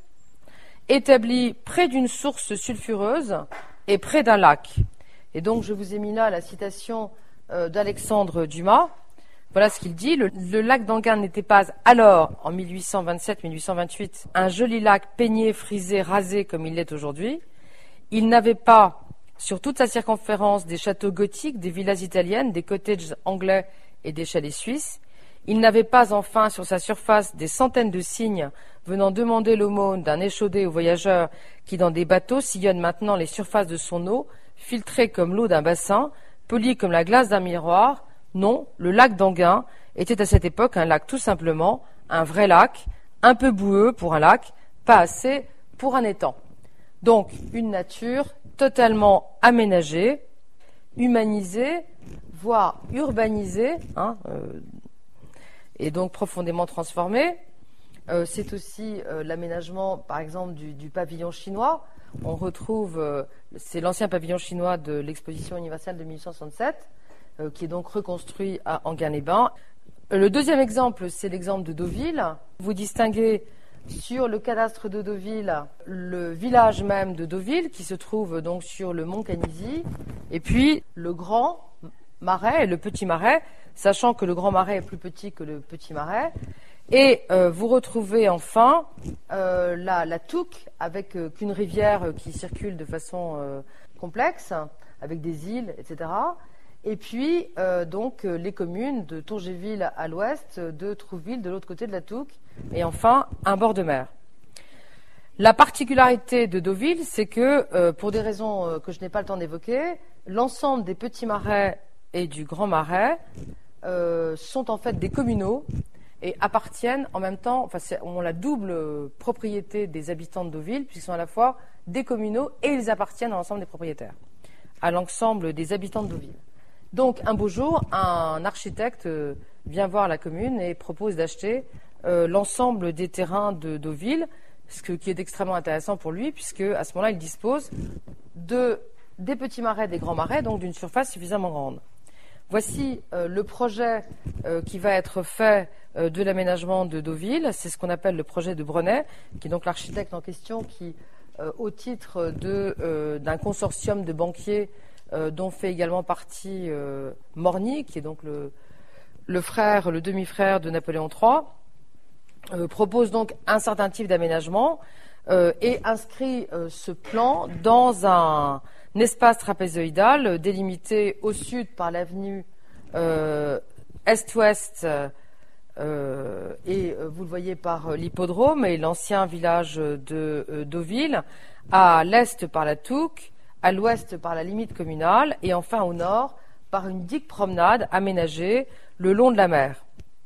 établie près d'une source sulfureuse et près d'un lac. Et donc je vous ai mis là la citation euh, d'Alexandre Dumas. Voilà ce qu'il dit. Le, le lac d'Enghien n'était pas alors, en mille huit cent vingt-sept mille huit cent vingt-huit, un joli lac peigné, frisé, rasé comme il l'est aujourd'hui. Il n'avait pas, sur toute sa circonférence, des châteaux gothiques, des villas italiennes, des cottages anglais et des chalets suisses. Il n'avait pas, enfin, sur sa surface, des centaines de cygnes venant demander l'aumône d'un échaudé aux voyageurs qui, dans des bateaux, sillonnent maintenant les surfaces de son eau, filtrées comme l'eau d'un bassin, polies comme la glace d'un miroir. Non, le lac d'Enghien était à cette époque un lac tout simplement, un vrai lac, un peu boueux pour un lac, pas assez pour un étang. Donc, une nature totalement aménagée, humanisée, voire urbanisée, hein, euh, et donc profondément transformée. Euh, c'est aussi euh, l'aménagement, par exemple, du, du pavillon chinois. On retrouve, euh, c'est l'ancien pavillon chinois de l'exposition universelle de mille huit cent soixante-sept, euh, qui est donc reconstruit à Enghien-les-Bains. Euh, le deuxième exemple, c'est l'exemple de Deauville. Vous distinguez sur le cadastre de Deauville le village même de Deauville, qui se trouve donc sur le mont Canisy, et puis le grand marais et le petit marais, sachant que le grand marais est plus petit que le petit marais. Et euh, vous retrouvez enfin euh, la, la Touques, avec euh, qu'une rivière euh, qui circule de façon euh, complexe, avec des îles, et cetera. Et puis euh, donc euh, les communes de Tourgéville à l'ouest, de Trouville de l'autre côté de la Touques, et enfin un bord de mer. La particularité de Deauville, c'est que, euh, pour des raisons euh, que je n'ai pas le temps d'évoquer, l'ensemble des petits marais et du grand marais euh, sont en fait des communaux et appartiennent en même temps, enfin, ont la double propriété des habitants de Deauville, puisqu'ils sont à la fois des communaux et ils appartiennent à l'ensemble des propriétaires, à l'ensemble des habitants de Deauville. Donc, un beau jour, un architecte vient voir la commune et propose d'acheter euh, l'ensemble des terrains de Deauville, ce qui est extrêmement intéressant pour lui, puisque à ce moment-là, il dispose de, des petits marais, des grands marais, donc d'une surface suffisamment grande. Voici euh, le projet euh, qui va être fait euh, de l'aménagement de Deauville. C'est ce qu'on appelle le projet de Brenet, qui est donc l'architecte en question qui, euh, au titre de, euh, d'un consortium de banquiers euh, dont fait également partie euh, Morny, qui est donc le, le frère, le demi-frère de Napoléon trois, euh, propose donc un certain type d'aménagement euh, et inscrit euh, ce plan dans un Un espace trapézoïdal délimité au sud par l'avenue euh, est-ouest euh, et euh, vous le voyez par l'hippodrome et l'ancien village de euh, Deauville, à l'est par la Touques, à l'ouest par la limite communale et enfin au nord par une digue promenade aménagée le long de la mer.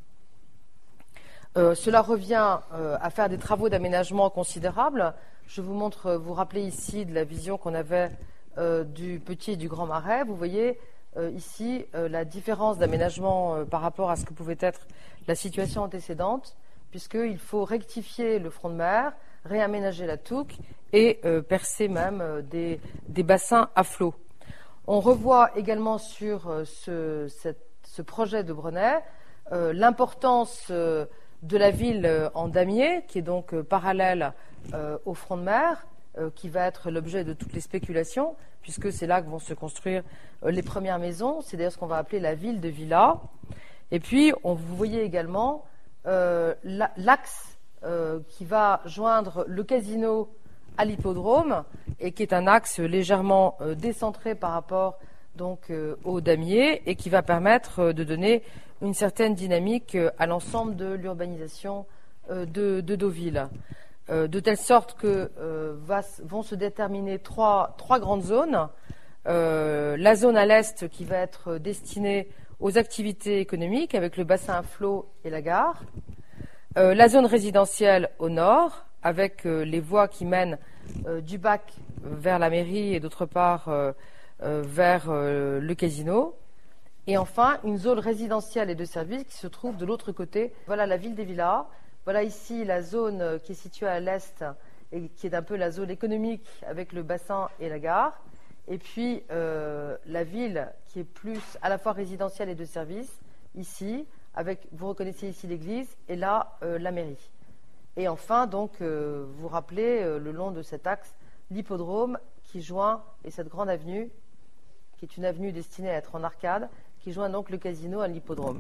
Euh, cela revient euh, à faire des travaux d'aménagement considérables. Je vous montre, vous rappelez ici de la vision qu'on avait Euh, du petit et du grand marais. Vous voyez euh, ici euh, la différence d'aménagement euh, par rapport à ce que pouvait être la situation antécédente, puisqu'il faut rectifier le front de mer, réaménager la Touques et euh, percer même euh, des, des bassins à flot. On revoit également sur euh, ce, cette, ce projet de Brenet euh, l'importance euh, de la ville euh, en damier, qui est donc euh, parallèle euh, au front de mer, qui va être l'objet de toutes les spéculations, puisque c'est là que vont se construire les premières maisons. C'est d'ailleurs ce qu'on va appeler la ville de Villa. Et puis, on, vous voyez également euh, l'axe euh, qui va joindre le casino à l'hippodrome et qui est un axe légèrement euh, décentré par rapport donc euh, au damier et qui va permettre euh, de donner une certaine dynamique euh, à l'ensemble de l'urbanisation euh, de, de Deauville. Euh, de telle sorte que euh, va, vont se déterminer trois, trois grandes zones. Euh, la zone à l'est qui va être destinée aux activités économiques avec le bassin à flot et la gare. Euh, la zone résidentielle au nord avec euh, les voies qui mènent euh, du bac vers la mairie et d'autre part euh, euh, vers euh, le casino. Et enfin, une zone résidentielle et de services qui se trouve de l'autre côté. Voilà la ville des Villas. Voilà ici la zone qui est située à l'est et qui est un peu la zone économique avec le bassin et la gare. Et puis euh, la ville qui est plus à la fois résidentielle et de services, ici, avec, vous reconnaissez ici l'église, et là, euh, la mairie. Et enfin, donc, euh, vous rappelez, euh, le long de cet axe, l'hippodrome qui joint, et cette grande avenue, qui est une avenue destinée à être en arcade, qui joint donc le casino à l'hippodrome.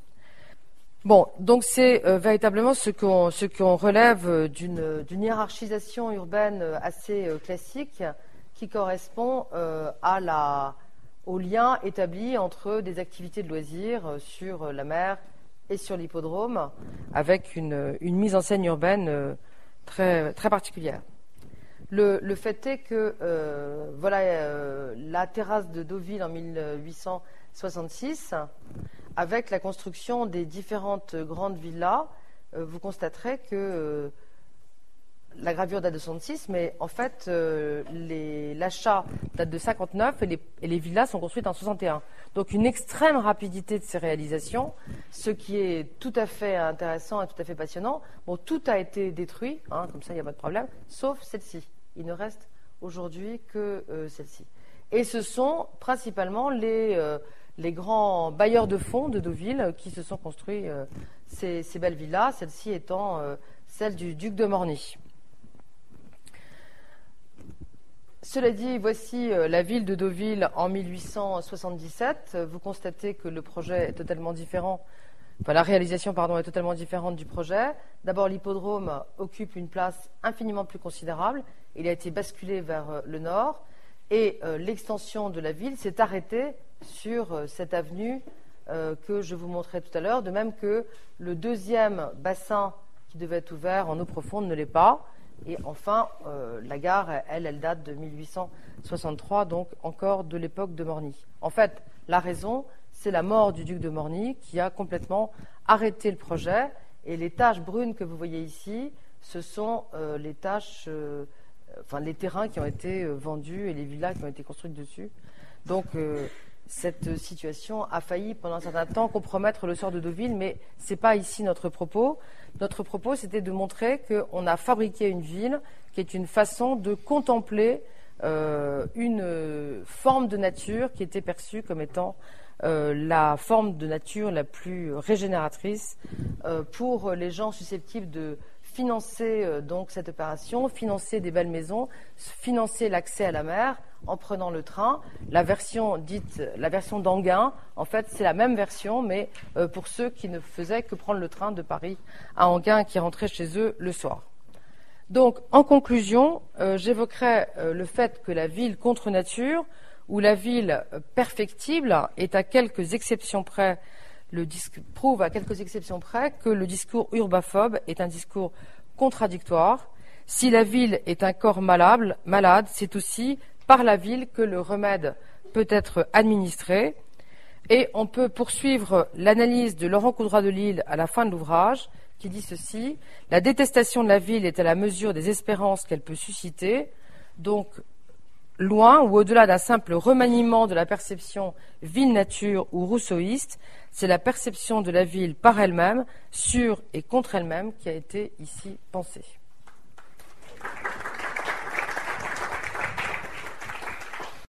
Bon, donc c'est euh, véritablement ce qu'on ce qu'on relève d'une d'une hiérarchisation urbaine assez euh, classique qui correspond euh, à la, au lien établi entre des activités de loisirs euh, sur la mer et sur l'hippodrome, avec une, une mise en scène urbaine euh, très, très particulière. Le, le fait est que euh, voilà euh, la terrasse de Deauville en mille huit cent soixante-six, avec la construction des différentes grandes villas, euh, vous constaterez que euh, la gravure date de soixante-six, mais en fait, euh, l'achat date de cinquante-neuf et les, et les villas sont construites en soixante et un. Donc une extrême rapidité de ces réalisations, ce qui est tout à fait intéressant et tout à fait passionnant. Bon, tout a été détruit, hein, comme ça il n'y a pas de problème, sauf celle-ci. Il ne reste aujourd'hui que euh, celle-ci. Et ce sont principalement les, euh, les grands bailleurs de fonds de Deauville qui se sont construits euh, ces, ces belles villas, celle-ci étant euh, celle du duc de Morny. Cela dit, voici la ville de Deauville en mille huit cent soixante-dix-sept. Vous constatez que le projet est totalement différent, enfin la réalisation pardon, est totalement différente du projet. D'abord, l'hippodrome occupe une place infiniment plus considérable. Il a été basculé vers le nord et euh, l'extension de la ville s'est arrêtée sur euh, cette avenue euh, que je vous montrais tout à l'heure, de même que le deuxième bassin qui devait être ouvert en eau profonde ne l'est pas. Et enfin, euh, la gare, elle, elle date de mille huit cent soixante-trois, donc encore de l'époque de Morny. En fait, la raison, c'est la mort du duc de Morny qui a complètement arrêté le projet. Et les taches brunes que vous voyez ici, ce sont euh, les taches, euh, enfin les terrains qui ont été euh, vendus et les villas qui ont été construites dessus. Donc, euh, cette situation a failli pendant un certain temps compromettre le sort de Deauville, mais ce n'est pas ici notre propos. Notre propos, c'était de montrer qu'on a fabriqué une ville qui est une façon de contempler euh, une forme de nature qui était perçue comme étant euh, la forme de nature la plus régénératrice euh, pour les gens susceptibles de financer euh, donc cette opération, financer des belles maisons, financer l'accès à la mer en prenant le train. La version dite, la version d'Enghien, en fait, c'est la même version, mais euh, pour ceux qui ne faisaient que prendre le train de Paris à Enghien et qui rentraient chez eux le soir. Donc, en conclusion, euh, j'évoquerai euh, le fait que la ville contre nature, ou la ville perfectible, est à quelques exceptions près, le disque prouve à quelques exceptions près que le discours urbaphobe est un discours contradictoire. Si la ville est un corps malade, malade, c'est aussi par la ville que le remède peut être administré. Et on peut poursuivre l'analyse de Laurent Coudroy de Lille à la fin de l'ouvrage, qui dit ceci: la détestation de la ville est à la mesure des espérances qu'elle peut susciter. Donc, loin ou au-delà d'un simple remaniement de la perception ville-nature ou rousseauiste, c'est la perception de la ville par elle-même, sur et contre elle-même, qui a été ici pensée.